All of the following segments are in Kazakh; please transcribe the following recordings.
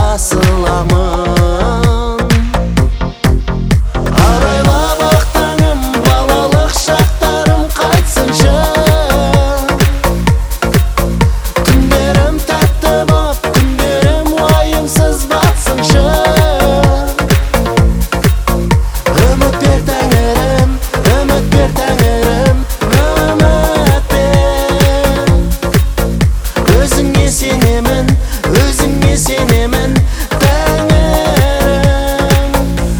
басыламын. Арайлап ақ таңым, балалық шақтарым қайтсыншы. Күндерім тәтті боп, күндерім уайымсыз батсыншы. Үміт бер тәңірім, үміт бер тәңірім, үміт бер. Өзіңе сенемін, өзіңе сенемін, тәңірім.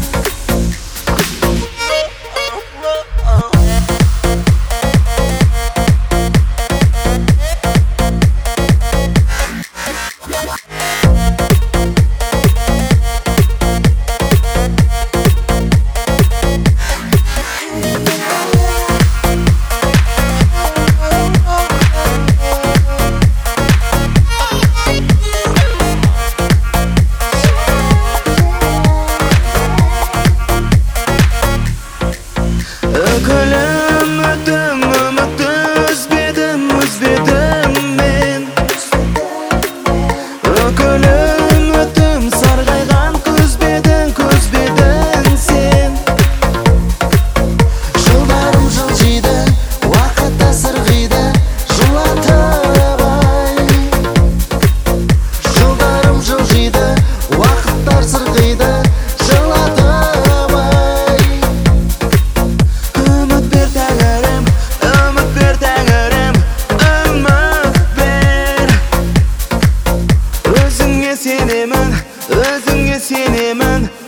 Өкілім өтім үмітті үзбедім мен. Өкілім өтім сарғайған көзбедің сен. Жылдарым жылжиды, уақыт сырғиды, жылатып ай. Жылдарым жылжиды, уақыттар сырғиды, жылатып ай. Үміт бер тәңірім, үміт бер тәңірім, үміт бер. Өзіңе сенемін, өзіңе сенемін.